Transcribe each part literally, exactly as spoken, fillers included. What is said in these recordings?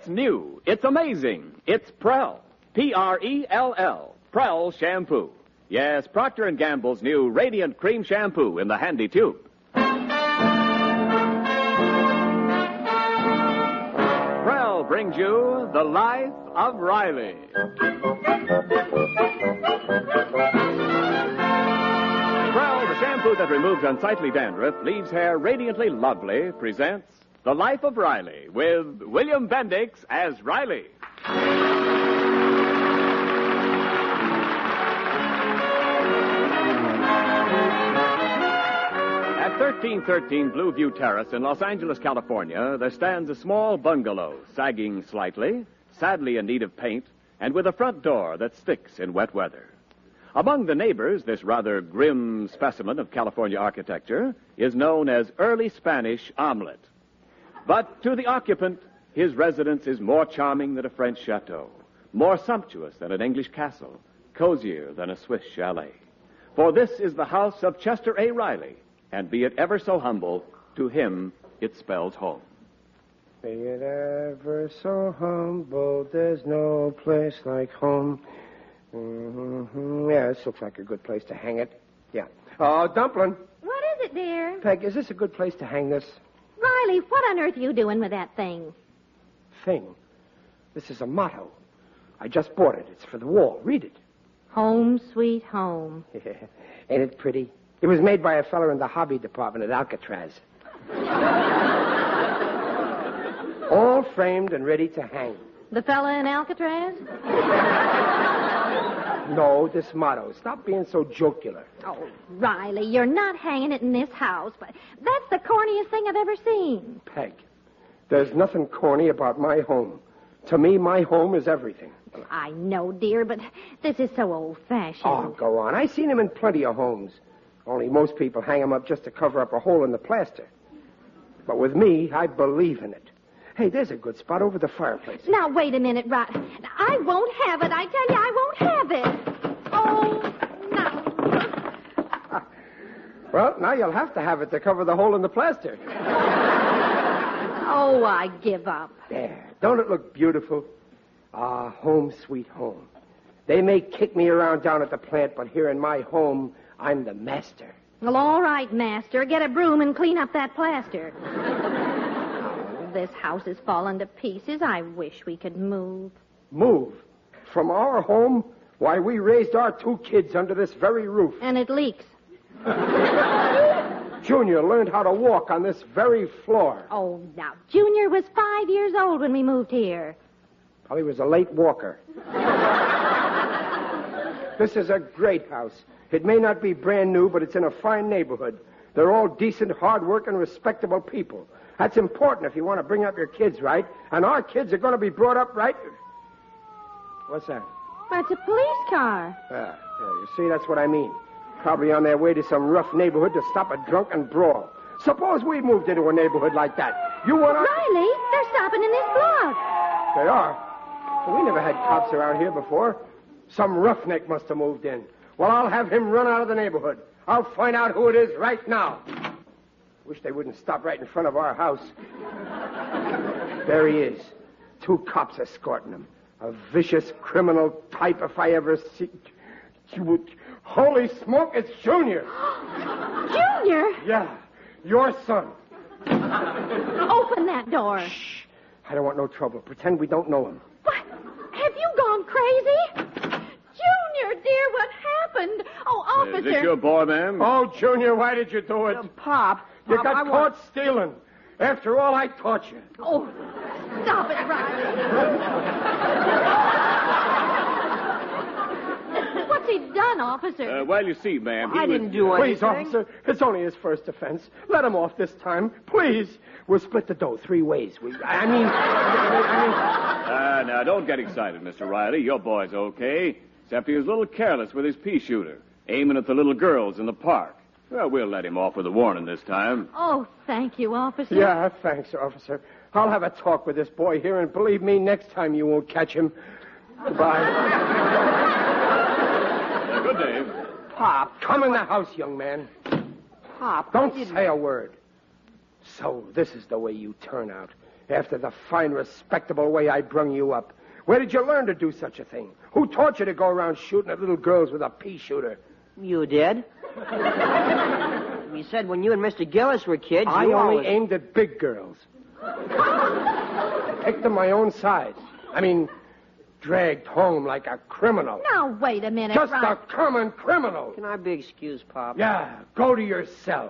It's new. It's amazing. It's Prell. P R E L L. Prell Shampoo. Yes, Procter and Gamble's new Radiant Cream Shampoo in the handy tube. Prell brings you The Life of Riley. Prell, the shampoo that removes unsightly dandruff, leaves hair radiantly lovely, presents The Life of Riley with William Bendix as Riley. At thirteen thirteen Blueview Terrace in Los Angeles, California, there stands a small bungalow, sagging slightly, sadly in need of paint, and with a front door that sticks in wet weather. Among the neighbors, this rather grim specimen of California architecture is known as Early Spanish Omelet. But to the occupant, his residence is more charming than a French chateau, more sumptuous than an English castle, cozier than a Swiss chalet. For this is the house of Chester A. Riley, and be it ever so humble, to him it spells home. Be it ever so humble, there's no place like home. Mm-hmm. Yeah, this looks like a good place to hang it. Yeah. Oh, Dumplin'. What is it, dear? Peg, is this a good place to hang this Riley, what on earth are you doing with that thing? thing? This is a motto. I just bought it. It's for the wall. Read it. Home, sweet home. Ain't it pretty? It was made by a fella in the hobby department at Alcatraz. All framed and ready to hang. The fella in Alcatraz? No, this motto. Stop being so jocular. Oh, Riley, you're not hanging it in this house, but that's the corniest thing I've ever seen. Peg, there's nothing corny about my home. To me, my home is everything. Well, I know, dear, but this is so old-fashioned. Oh, go on. I've seen them in plenty of homes. Only most people hang them up just to cover up a hole in the plaster. But with me, I believe in it. Hey, there's a good spot over the fireplace. Now, wait a minute, Riley. I won't have it. I tell you, I won't have it. Oh, no. Well, now you'll have to have it to cover the hole in the plaster. Oh, I give up. There. Don't it look beautiful? Ah, home sweet home. They may kick me around down at the plant, but here in my home, I'm the master. Well, all right, master. Get a broom and clean up that plaster. Oh, this house is falling to pieces. I wish we could move. Move? From our home? Why, we raised our two kids under this very roof. And it leaks. Junior learned how to walk on this very floor. Oh, now, Junior was five years old when we moved here. Well, he was a late walker. This is a great house. It may not be brand new, but it's in a fine neighborhood. They're all decent, hard-working, respectable people. That's important if you want to bring up your kids right. And our kids are going to be brought up right. What's that? That's a police car. Yeah, yeah, you see, that's what I mean. Probably on their way to some rough neighborhood to stop a drunken brawl. Suppose we moved into a neighborhood like that. You want to... Riley, they're stopping in this block. They are? Well, we never had cops around here before. Some roughneck must have moved in. Well, I'll have him run out of the neighborhood. I'll find out who it is right now. Wish they wouldn't stop right in front of our house. There he is. Two cops escorting him. A vicious criminal type if I ever see... Holy smoke, it's Junior. Junior? Yeah, your son. Open that door. Shh. I don't want no trouble. Pretend we don't know him. What? Have you gone crazy? Junior, dear, what happened? Oh, officer. Is this your boy, ma'am? Oh, Junior, why did you do it? Uh, Pop. You Pop, got I caught want... stealing. After all, I taught you. Oh, stop it, Riley. What's he done, officer? Uh, well, you see, ma'am, he I was... didn't do Please, anything. officer, it's only his first offense. Let him off this time. Please. We'll split the dough three ways. We, I mean... I mean... Ah, uh, now, don't get excited, Mister Riley. Your boy's okay. Except he was a little careless with his pea shooter, aiming at the little girls in the park. Well, we'll let him off with a warning this time. Oh, thank you, officer. Yeah, thanks, officer. I'll have a talk with this boy here, and believe me, next time you won't catch him. Goodbye. Uh, good day. Pop. Come in the house, young man. Pop. Don't I didn't... say a word. So this is the way you turn out. After the fine, respectable way I brung you up. Where did you learn to do such a thing? Who taught you to go around shooting at little girls with a pea shooter? You did? You said when you and Mister Gillis were kids, I you only always... aimed at big girls. Picked them my own size. I mean, dragged home like a criminal. Now, wait a minute, Just Ron. a common criminal. Can I be excused, Pop? Yeah, go to your cell.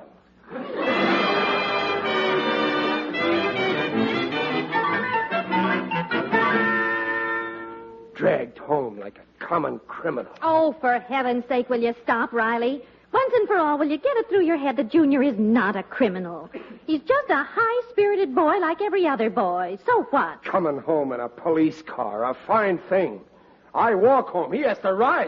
Dragged home like a common criminal. Oh, for heaven's sake, will you stop, Riley? Once and for all, will you get it through your head that Junior is not a criminal? He's just a high-spirited boy like every other boy. So what? Coming home in a police car, a fine thing. I walk home. He has to ride.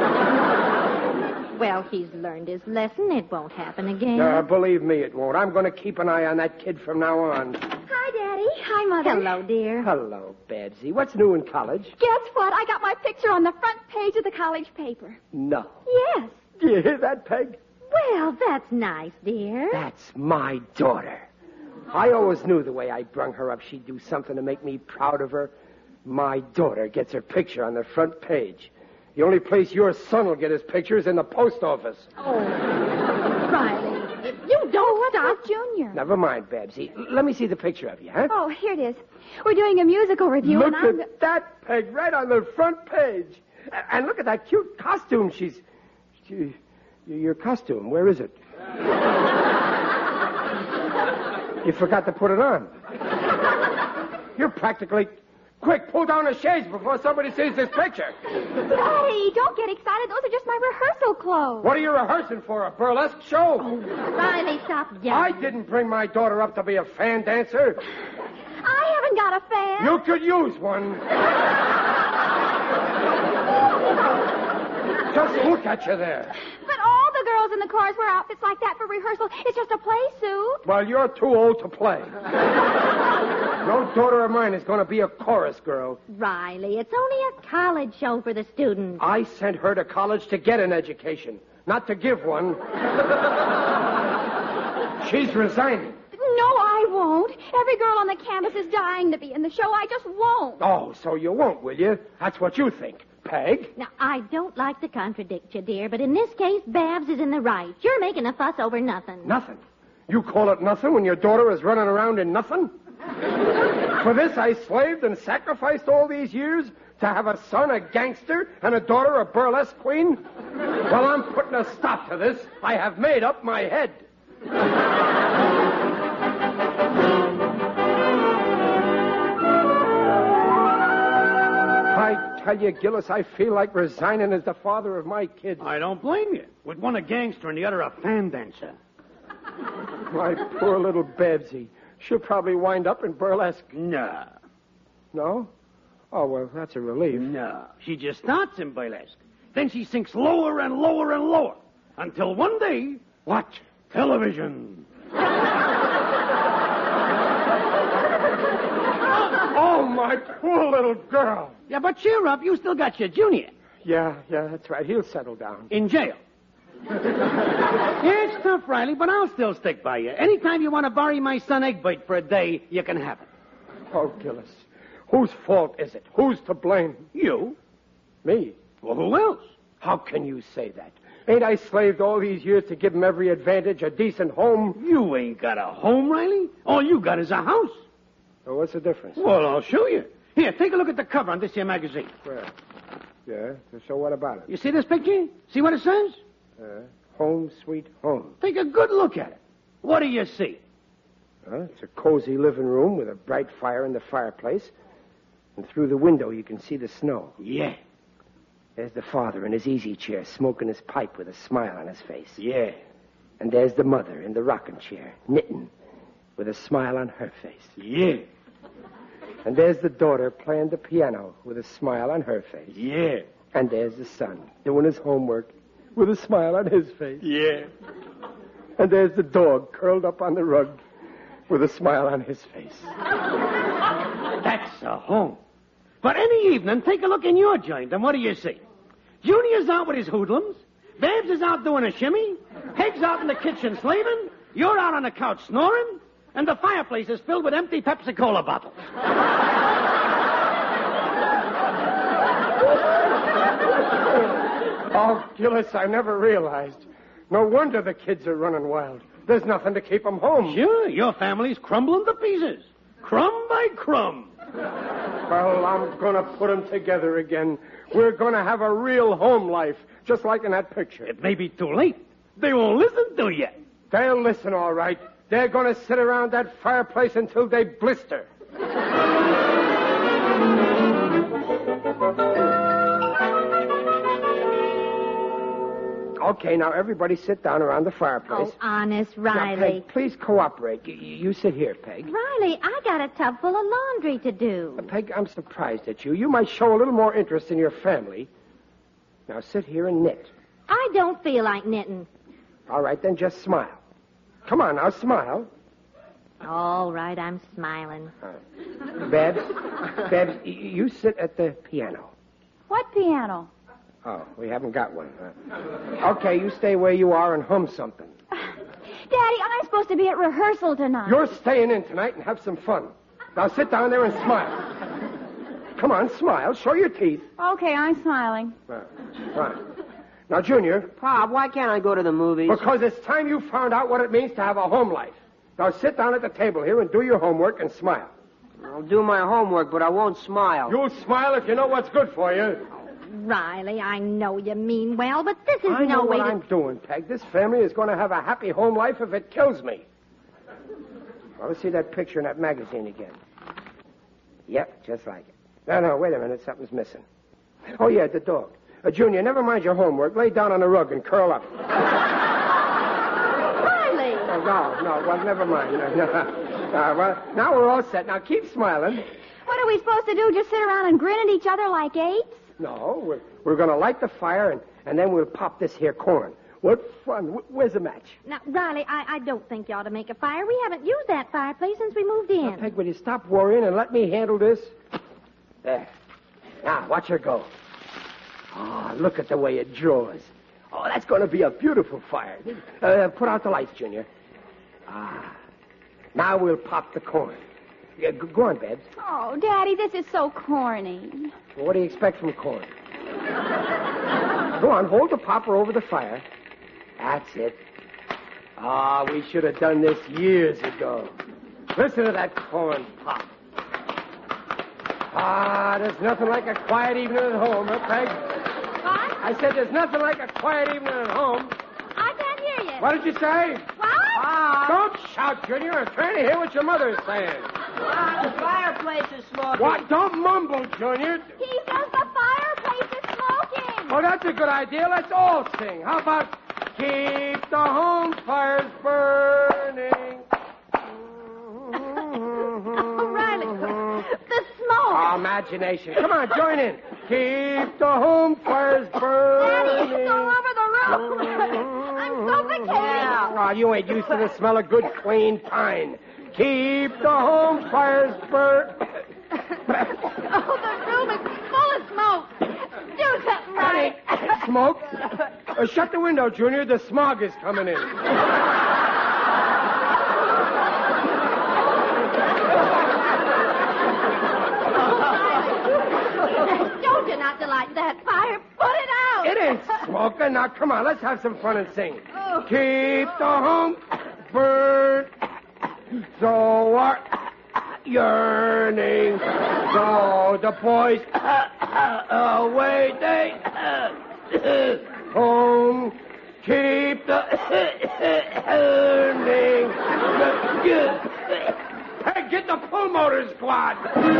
Well, he's learned his lesson. It won't happen again. Uh, believe me, it won't. I'm going to keep an eye on that kid from now on. Hi, Daddy. Hi, Mother. Hello, dear. Hello, Babsy. What's new in college? Guess what? I got my picture on the front page of the college paper. No. Yes. Do you hear that, Peg? Well, that's nice, dear. That's my daughter. I always knew the way I brung her up, she'd do something to make me proud of her. My daughter gets her picture on the front page. The only place your son will get his picture is in the post office. Oh, Riley, you don't stop. Junior. Never mind, Babsy. L- let me see the picture of you, huh? Oh, here it is. We're doing a musical review, Look and I'm... at that, Peg, right on the front page. A- And look at that cute costume she's... She... Your costume, where is it? You forgot to put it on. You're practically... Quick, pull down the shades before somebody sees this picture. Daddy, don't get excited. Those are just my rehearsal clothes. What are you rehearsing for, a burlesque show? Riley, stop yelling. I didn't bring my daughter up to be a fan dancer. I haven't got a fan. You could use one. Just look at you there. But all the girls in the chorus wear outfits like that for rehearsal. It's just a play suit. Well, you're too old to play. No daughter of mine is going to be a chorus girl. Riley, it's only a college show for the students. I sent her to college to get an education, not to give one. She's resigning. No, I won't. Every girl on the campus is dying to be in the show. I just won't. Oh, so you won't, will you? That's what you think. Peg? Now, I don't like to contradict you, dear, but in this case, Babs is in the right. You're making a fuss over nothing. Nothing. You call it nothing when your daughter is running around in nothing? For this I slaved and sacrificed all these years to have a son a gangster and a daughter a burlesque queen? Well, I'm putting a stop to this. I have made up my head. I tell you, Gillis, I feel like resigning as the father of my kids. I don't blame you. With one a gangster and the other a fan dancer. My poor little Babsy. She'll probably wind up in burlesque. Nah. No? Oh, well, that's a relief. No. She just starts in burlesque. Then she sinks lower and lower and lower. Until one day, watch television. Oh, my poor little girl. Yeah, but cheer up. You still got your Junior. Yeah, yeah, that's right. He'll settle down. In jail. Yeah, it's tough, Riley, but I'll still stick by you. Anytime you want to bury my son Egbert for a day, you can have it. Oh, Gillis, whose fault is it? Who's to blame? You? Me? Well, who else? How can you say that? Ain't I slaved all these years to give him every advantage, a decent home? You ain't got a home, Riley. All you got is a house. Oh, what's the difference? Well, I'll show you. Here, take a look at the cover on this here magazine. Where? Yeah, so what about it? You see this picture? See what it says? Uh, home, sweet home. Take a good look at it. What do you see? Huh? It's a cozy living room with a bright fire in the fireplace. And through the window, you can see the snow. Yeah. There's the father in his easy chair, smoking his pipe with a smile on his face. Yeah. And there's the mother in the rocking chair, knitting, with a smile on her face. Yeah. And there's the daughter playing the piano with a smile on her face. Yeah. And there's the son doing his homework with a smile on his face. Yeah. And there's the dog curled up on the rug with a smile on his face. That's a home. But any evening, take a look in your joint, and what do you see? Junior's out with his hoodlums. Babs is out doing a shimmy. Peg's out in the kitchen slaving. You're out on the couch snoring. and the fireplace is filled with empty Pepsi-Cola bottles. Oh, Gillis, I never realized. No wonder the kids are running wild. There's nothing to keep them home. Sure, your family's crumbling to pieces. Crumb by crumb. Well, I'm going to put them together again. We're going to have a real home life, just like in that picture. It may be too late. They won't listen to you. They'll listen, all right. They're going to sit around that fireplace until they blister. Okay, now everybody sit down around the fireplace. Oh, honest, Now, Riley. Peg, please cooperate. You, you sit here, Peg. Riley, I got a tub full of laundry to do. Peg, I'm surprised at you. You might show a little more interest in your family. Now sit here and knit. I don't feel like knitting. All right, then just smile. Come on, now smile. All right, I'm smiling. Babs, Babs, y- you sit at the piano. What piano? Oh, we haven't got one. Huh? Okay, you stay where you are and hum something. Daddy, I'm supposed to be at rehearsal tonight. You're staying in tonight and have some fun. Now sit down there and smile. Come on, smile. Show your teeth. Okay, I'm smiling. Right. Right. Now, Junior, Pop, why can't I go to the movies? because it's time you found out what it means to have a home life. Now sit down at the table here and do your homework and smile. I'll do my homework, but I won't smile. You'll smile if you know what's good for you. Riley, I know you mean well, but this is I know no way what to... I'm doing, Peg. This family is going to have a happy home life if it kills me. Well, let's see that picture in that magazine again. Yep, just like it. No, no, wait a minute. Something's missing. Oh, yeah, the dog. Uh, Junior, never mind your homework. Lay down on the rug and curl up. Riley! Oh, no, no, well, never mind. No, no. Uh, well, now we're all set. Now keep smiling. What are we supposed to do? Just sit around and grin at each other like apes? No, we're, we're going to light the fire, and, and then we'll pop this here corn. What fun. Wh- Where's the match? Now, Riley, I, I don't think you ought to make a fire. We haven't used that fireplace since we moved in. Now, Peg, will you stop worrying and let me handle this? There. Now, watch her go. Oh, look at the way it draws. Oh, that's going to be a beautiful fire. Uh, put out the lights, Junior. Ah. Now we'll pop the corn. Yeah, go, go on, Babs. Oh, Daddy, this is so corny. Well, what do you expect from corn? Go on, hold the popper over the fire. That's it. Ah, we should have done this years ago. Listen to that corn pop. Ah, there's nothing like a quiet evening at home, huh, Peg? What? I said there's nothing like a quiet evening at home. I can't hear you. What did you say? What? Don't shout, Junior. I'm trying to hear what your mother is saying. Ah, the fireplace is smoking. What? Don't mumble, Junior. He says the fireplace is smoking. Oh, that's a good idea. Let's all sing. How about keep the home fires burning? Oh, Riley, the smoke. Oh, imagination. Come on, join in. Keep the home fires burning. Daddy, it's all over the roof. I'm suffocating. Oh, you ain't used to the smell of good, clean pine. Keep the home fires burning. Oh, the room is full of smoke. Do something, Riley. Smoke? Uh, shut the window, Junior. The smog is coming in. Told you not to light that fire. Put it out. It ain't smoking. Now, come on. Let's have some fun and sing. Oh. Keep the home burn. So are yearning. So the boys away they home. Keep the earning. Hey, get the pull motor squad.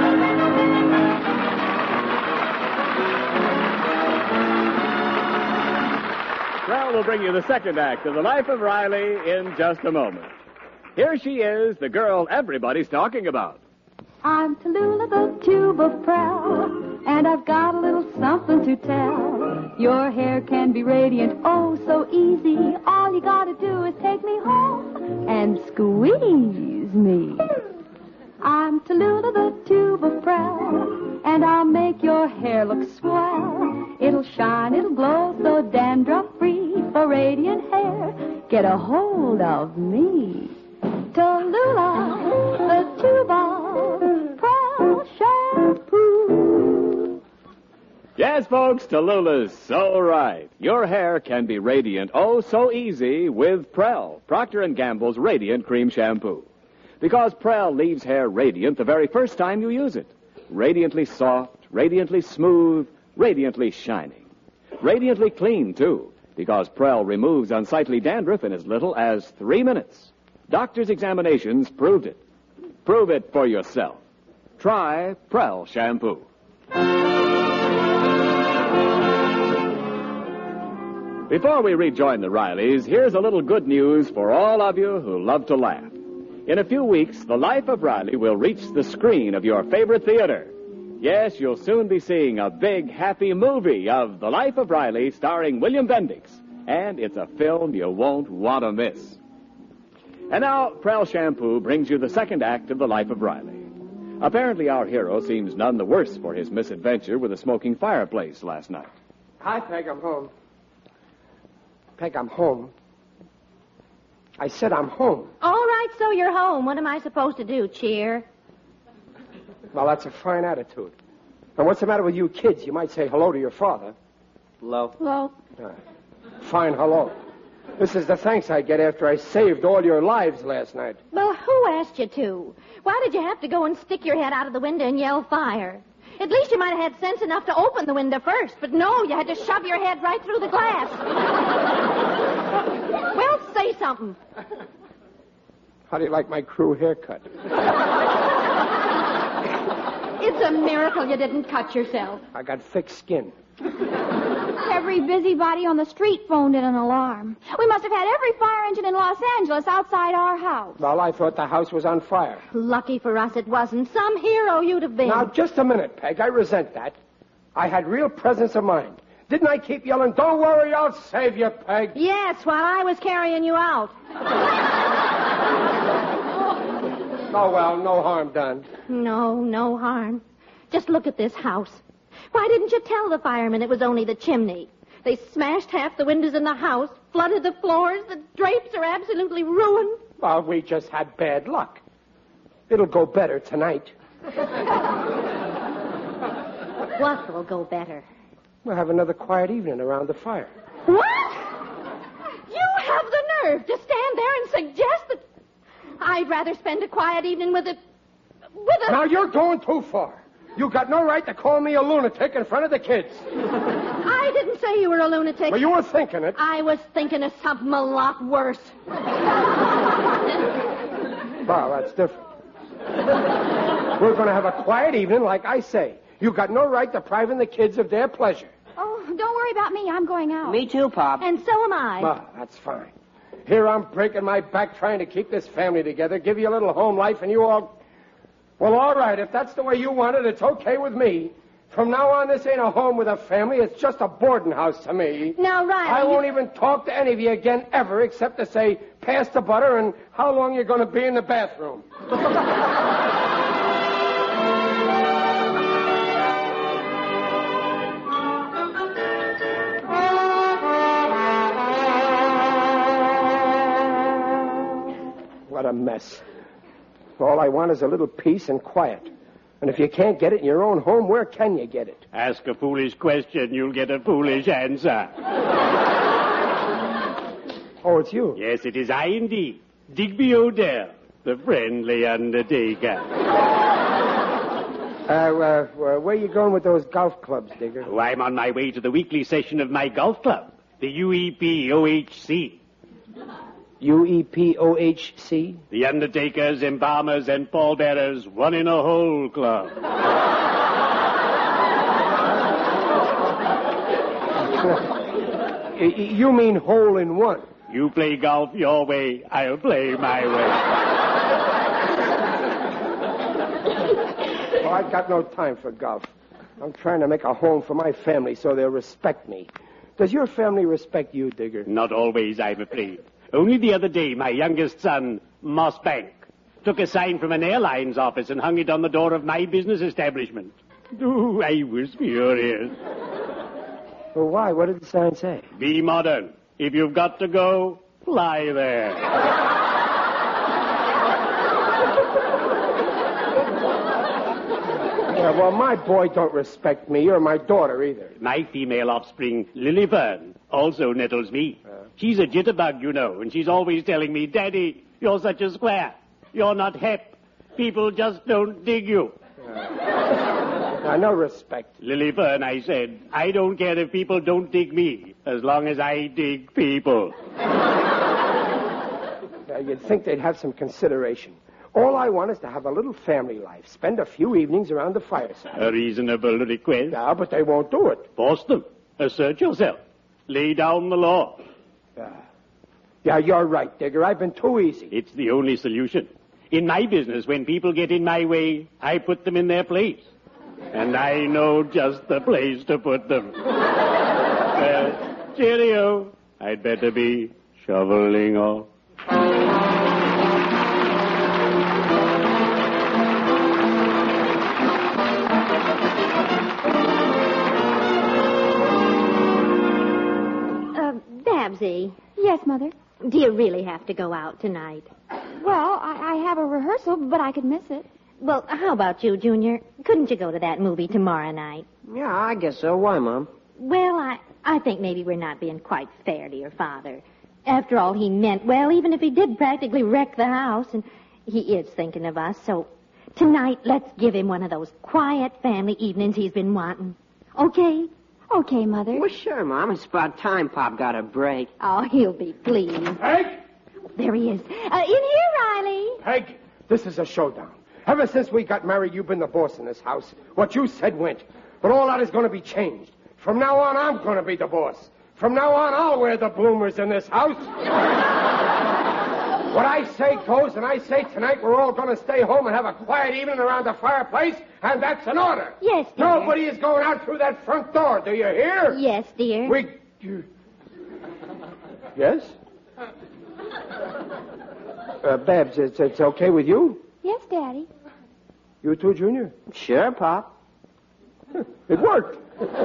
Well, we'll bring you the second act of the life of Riley in just a moment. Here she is, the girl everybody's talking about. I'm Tallulah, the tube of Prell, and I've got a little something to tell. Your hair can be radiant, oh, so easy. All you gotta do is take me home and squeeze me. I'm Tallulah, the tube of Prell, and I'll make your hair look swell. It'll shine, it'll glow, so dandruff-free. For radiant hair, get a hold of me. Tallulah, the tube of Prell shampoo. Yes, folks, Tallulah's so right. Your hair can be radiant, oh, so easy with Prell, Procter and Gamble's Radiant Cream Shampoo. Because Prell leaves hair radiant the very first time you use it. Radiantly soft, radiantly smooth, radiantly shining. Radiantly clean, too, because Prell removes unsightly dandruff in as little as three minutes. Doctors' examinations proved it. Prove it for yourself. Try Prell Shampoo. Before we rejoin the Rileys, here's a little good news for all of you who love to laugh. In a few weeks, The Life of Riley will reach the screen of your favorite theater. Yes, you'll soon be seeing a big, happy movie of The Life of Riley starring William Bendix. And it's a film you won't want to miss. And now, Prell Shampoo brings you the second act of The Life of Riley. Apparently, our hero seems none the worse for his misadventure with a smoking fireplace last night. Hi, Peg, I'm home. Peg, I'm home. I said I'm home. All right, so you're home. What am I supposed to do, cheer? Well, that's a fine attitude. And what's the matter with you kids? You might say hello to your father. Hello. Hello. Uh, fine hello. This is the thanks I get after I saved all your lives last night. Well, who asked you to? Why did you have to go and stick your head out of the window and yell fire? At least you might have had sense enough to open the window first, but no, you had to shove your head right through the glass. Well, say something. How do you like my crew haircut? It's a miracle you didn't cut yourself. I got thick skin. Every busybody on the street phoned in an alarm. We must have had every fire engine in Los Angeles outside our house. Well, I thought the house was on fire. Lucky for us it wasn't. Some hero you'd have been. Now, just a minute, Peg. I resent that. I had real presence of mind. Didn't I keep yelling, don't worry, I'll save you, Peg? Yes, while I was carrying you out. Oh, well, no harm done. No, no harm. Just look at this house. Why didn't you tell the firemen it was only the chimney? They smashed half the windows in the house, flooded the floors, the drapes are absolutely ruined. Well, we just had bad luck. It'll go better tonight. What will go better? We'll have another quiet evening around the fire. What? You have the nerve to stand there and suggest that... I'd rather spend a quiet evening with a... with a... Now, you're going too far. You got no right to call me a lunatic in front of the kids. I didn't say you were a lunatic. Well, you were thinking it. I was thinking of something a lot worse. Well, that's different. We're going to have a quiet evening, like I say. You got no right depriving the kids of their pleasure. Oh, don't worry about me. I'm going out. Me too, Pop. And so am I. Well, that's fine. Here I'm breaking my back trying to keep this family together, give you a little home life, and you all... Well, all right, if that's the way you want it, it's okay with me. From now on, this ain't a home with a family. It's just a boarding house to me. Now, Riley... I won't you... even talk to any of you again ever, except to say, pass the butter and how long you're going to be in the bathroom. What a mess. All I want is a little peace and quiet. And if you can't get it in your own home, where can you get it? Ask a foolish question, you'll get a foolish answer. Oh, it's you. Yes, it is I indeed. Digby Odell, the friendly undertaker. Uh, uh, where are you going with those golf clubs, Digger? Oh, I'm on my way to the weekly session of my golf club, the U E P O H C. U E P O H C? The Undertakers, Embalmers, and Pallbearers, one in a whole club. You mean hole in one? You play golf your way, I'll play my way. Oh, I got no time for golf. I'm trying to make a home for my family so they'll respect me. Does your family respect you, Digger? Not always, I'm afraid. Only the other day, my youngest son, Moss Bank, took a sign from an airline's office and hung it on the door of my business establishment. Oh, I was furious. Well, why? What did the sign say? Be modern. If you've got to go, fly there. Yeah, well, my boy don't respect me or my daughter either. My female offspring, Lily Fern, also nettles me. Uh. She's a jitterbug, you know, and she's always telling me, Daddy, you're such a square. You're not hep. People just don't dig you. Uh. Now, no respect. Lily Fern, I said, I don't care if people don't dig me, as long as I dig people. Now, you'd think they'd have some consideration. All I want is to have a little family life. Spend a few evenings around the fireside. A reasonable request. Yeah, but they won't do it. Force them. Assert yourself. Lay down the law. Yeah. Yeah, you're right, Digger. I've been too easy. It's the only solution. In my business, when people get in my way, I put them in their place. And I know just the place to put them. uh, cheerio. I'd better be shoveling off. Yes, Mother. Do you really have to go out tonight? Well, I, I have a rehearsal, but I could miss it. Well, how about you, Junior? Couldn't you go to that movie tomorrow night? Yeah, I guess so. Why, Mom? Well, I, I think maybe we're not being quite fair to your father. After all, he meant well, even if he did practically wreck the house, and he is thinking of us. So tonight, let's give him one of those quiet family evenings he's been wanting. Okay? Okay, Mother. Well, sure, Mom. It's about time Pop got a break. Oh, he'll be pleased. Peg! There he is. Uh, in here, Riley. Peg, this is a showdown. Ever since we got married, you've been the boss in this house. What you said went. But all that is going to be changed. From now on, I'm going to be the boss. From now on, I'll wear the bloomers in this house. What I say goes, and I say tonight we're all going to stay home and have a quiet evening around the fireplace, and that's an order. Yes, dear. Nobody is going out through that front door, do you hear? Yes, dear. We... You... Yes? Uh, Babs, it's, it's okay with you? Yes, Daddy. You too, Junior? Sure, Pop. It worked.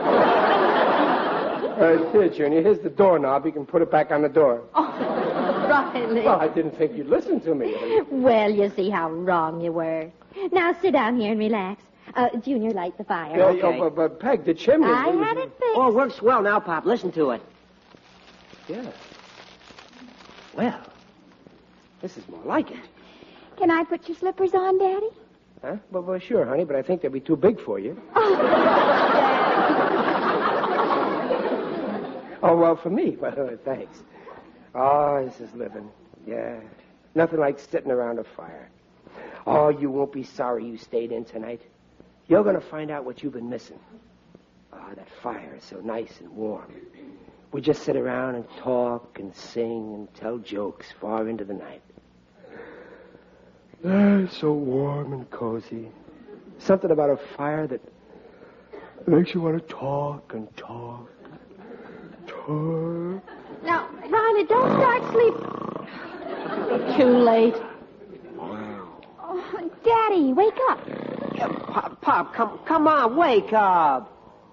uh, here, Junior, here's the doorknob. You can put it back on the door. Oh, Riley. Well, I didn't think you'd listen to me. Well, you see how wrong you were. Now sit down here and relax. Uh, Junior, light the fire. Uh, okay. oh, but, but Peg, the chimney... I had it fixed. Oh, it works well now, Pop. Listen to it. Yeah. Well, this is more like it. Can I put your slippers on, Daddy? Huh? Well, well, sure, honey, but I think they'll be too big for you. Oh, well, for me. Well, thanks. Oh, this is living. Yeah. Nothing like sitting around a fire. Oh, you won't be sorry you stayed in tonight. You're going to find out what you've been missing. Oh, that fire is so nice and warm. We just sit around and talk and sing and tell jokes far into the night. Ah, it's so warm and cozy. Something about a fire that makes you want to talk and talk. Talk. Now, Riley, don't start sleeping. Too late. Oh, Daddy, wake up. Yeah, Pop, Pop, come, come on, wake up.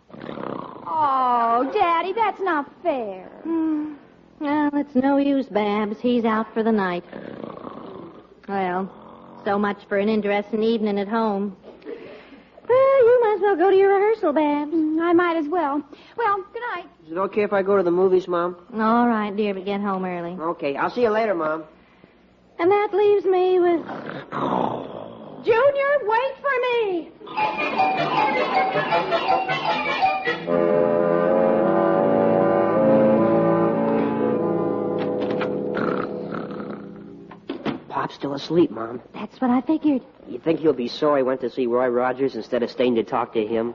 Oh, Daddy, that's not fair. Hmm. Well, it's no use, Babs. He's out for the night. Well, so much for an interesting evening at home. Well, you might as well go to your rehearsal, Babs. I might as well. Well, good night. Is it okay if I go to the movies, Mom? All right, dear, but get home early. Okay, I'll see you later, Mom. And that leaves me with... Junior, wait for me! Pop's still asleep, Mom. That's what I figured. You think he'll be sorry he went to see Roy Rogers instead of staying to talk to him?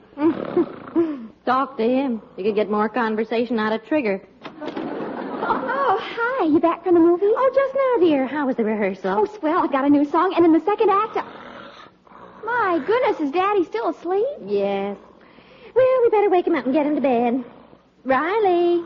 Talk to him. You could get more conversation out of Trigger. Oh, hi. You back from the movie? Oh, just now, dear. How was the rehearsal? Oh, swell. I got a new song, and in the second act... I... My goodness, is Daddy still asleep? Yes. Well, we better wake him up and get him to bed. Riley.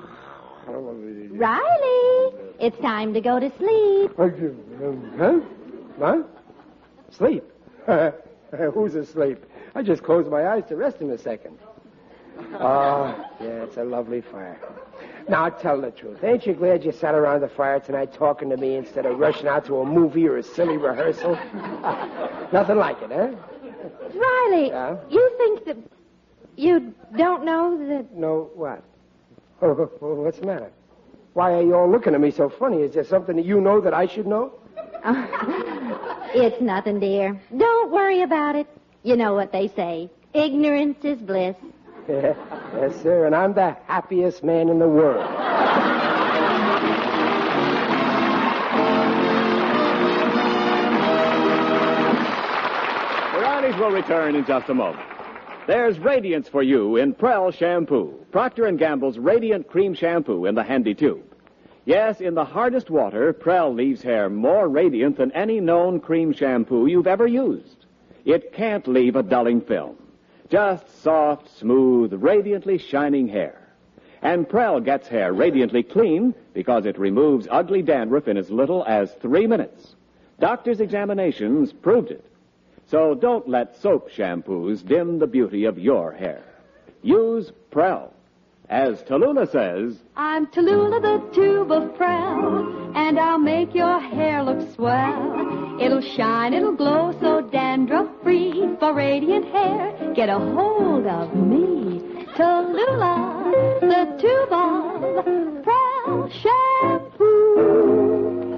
Riley. It's time to go to sleep. Huh? What? Sleep? Who's asleep? I just closed my eyes to rest in a second. Oh, yeah, it's a lovely fire. Now, tell the truth. Ain't you glad you sat around the fire tonight talking to me instead of rushing out to a movie or a silly rehearsal? Nothing like it, huh? Riley, Yeah? you think that you don't know that... No, what? Oh, oh, what's the matter? Why are you all looking at me so funny? Is there something that you know that I should know? It's nothing, dear. Don't worry about it. You know what they say. Ignorance is bliss. Yeah, yes, sir, and I'm the happiest man in the world. The Rileys will return in just a moment. There's radiance for you in Prel shampoo, Procter and Gamble's Radiant Cream Shampoo in the handy tube. Yes, in the hardest water, Prel leaves hair more radiant than any known cream shampoo you've ever used. It can't leave a dulling film. Just soft, smooth, radiantly shining hair. And Prel gets hair radiantly clean because it removes ugly dandruff in as little as three minutes. Doctors' examinations proved it. So don't let soap shampoos dim the beauty of your hair. Use Prel. As Tallulah says, I'm Tallulah, the tube of Prel, and I'll make your hair look swell. It'll shine, it'll glow so dandruff-free. For radiant hair, get a hold of me. Tallulah, the tube of Prel shampoo.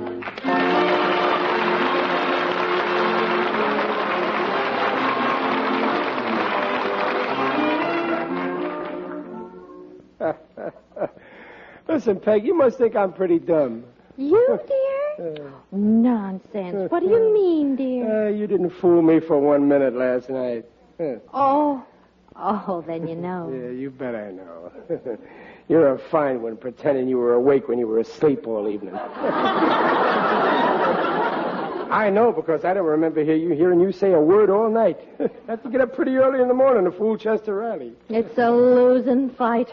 Listen, Peg, you must think I'm pretty dumb. You, dear? Uh, Nonsense. What do you mean, dear? Uh, you didn't fool me for one minute last night. Huh. Oh. Oh, then you know. Yeah, you bet I know. You're a fine one, pretending you were awake when you were asleep all evening. I know, because I don't remember hear you hearing you say a word all night. I have to get up pretty early in the morning to fool Chester Riley. It's a losing fight.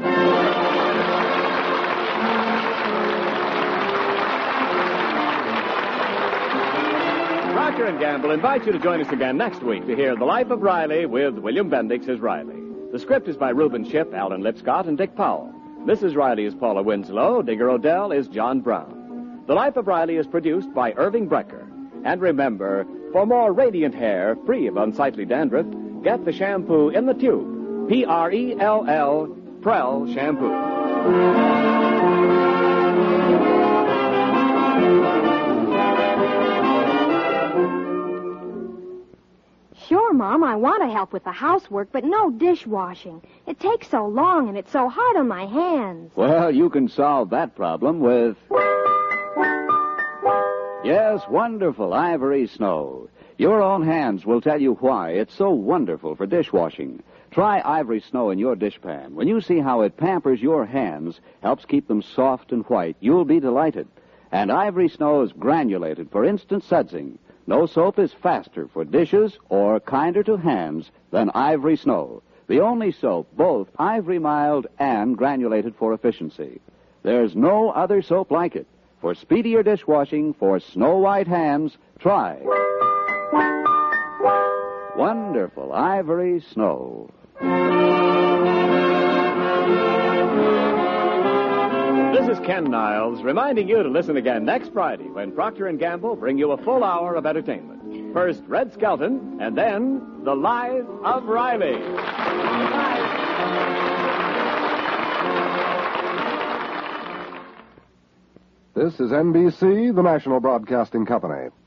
Procter and Gamble invite you to join us again next week to hear The Life of Riley with William Bendix as Riley. The script is by Reuben Shipp, Alan Lipscott, and Dick Powell. Missus Riley is Paula Winslow. Digger Odell is John Brown. The Life of Riley is produced by Irving Brecker. And remember, for more radiant hair free of unsightly dandruff, get the shampoo in the tube. P R E L L, Prel Shampoo. Sure, Mom, I want to help with the housework, but no dishwashing. It takes so long, and it's so hard on my hands. Well, you can solve that problem with... Yes, wonderful Ivory Snow. Your own hands will tell you why it's so wonderful for dishwashing. Try Ivory Snow in your dishpan. When you see how it pampers your hands, helps keep them soft and white, you'll be delighted. And Ivory Snow is granulated for instant sudsing. No soap is faster for dishes or kinder to hands than Ivory Snow. The only soap both ivory mild and granulated for efficiency. There's no other soap like it. For speedier dishwashing for snow white hands, try wonderful Ivory Snow. This is Ken Niles reminding you to listen again next Friday when Procter and Gamble bring you a full hour of entertainment. First, Red Skelton, and then The Life of Riley. This is N B C, the national broadcasting company.